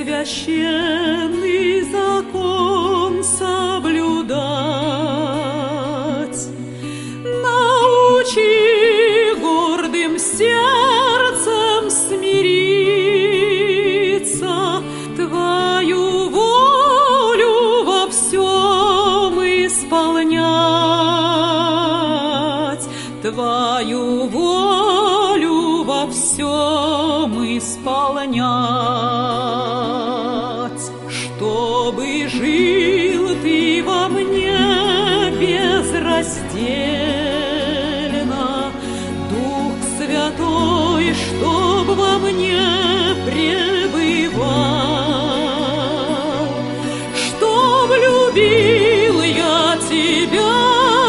священный закон соблюдать. Научи гордым сердцем смириться, Твою волю во всем исполнять, Твою волю во всем исполнять, чтобы жил Ты во мне безраздельно, Дух Святой, чтоб во мне пребывал, чтоб любил я Тебя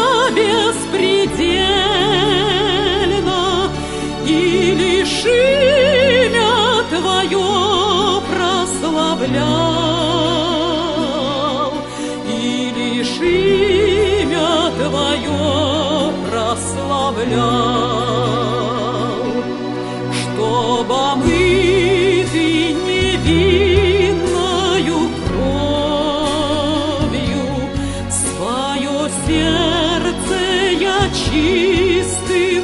беспредельно и лишь имя Твое прославлял, и лишь имя Твое прославлял, чтоб омытый невинною кровью свое сердце я чистым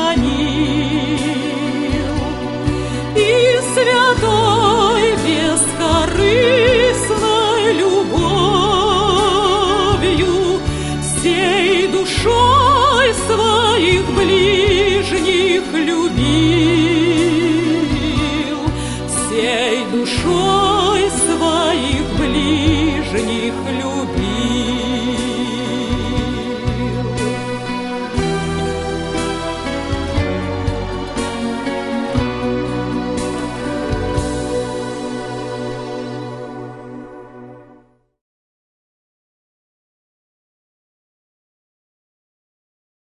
хранил, и святой бескорыстной любовью всей душой своих ближних любил, всей душой своих ближних любил.